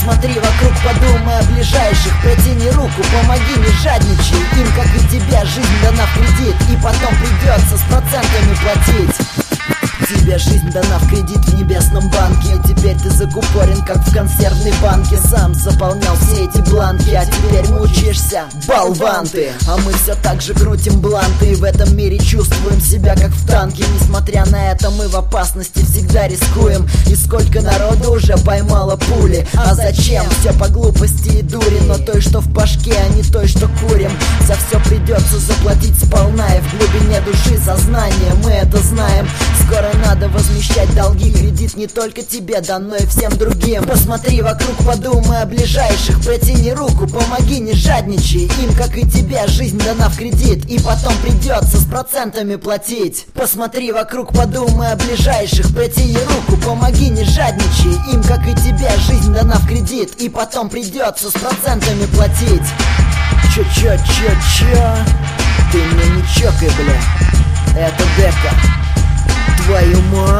Посмотри вокруг, подумай о ближайших, протяни руку, помоги, не жадничай. Им, как и тебе, жизнь дана в кредит, и потом придется с процентами платить. Тебе жизнь дана в кредит в небесном банке, и теперь ты закупорен, как в консервной банке. Сам заполнял все эти бланки, а теперь мучаешься, болван ты. А мы все так же крутим бланты, и в этом мире чувствуем себя как в танке. Несмотря на это, мы в опасности всегда рискуем. И сколько народу уже поймало пули. А зачем? Все по глупости и дури, но той, что в башке, а не той, что курим. За все придется заплатить сполна, и в глубине души сознания мы это знаем. Скоро надо возмещать долги, кредит не только тебе дан, но и всем другим. Посмотри вокруг, подумай о ближайших, протяни руку, помоги, не жадничай. Им, как и тебе, жизнь дана в кредит, и потом придется с процентами платить. Посмотри вокруг, подумай о ближайших, протяни руку, помоги, не жадничай. Им, как и тебе, жизнь дана в кредит, и потом придется с процентами платить. Чё? Ты меня не чокай, бля. Это дека. Твою мать.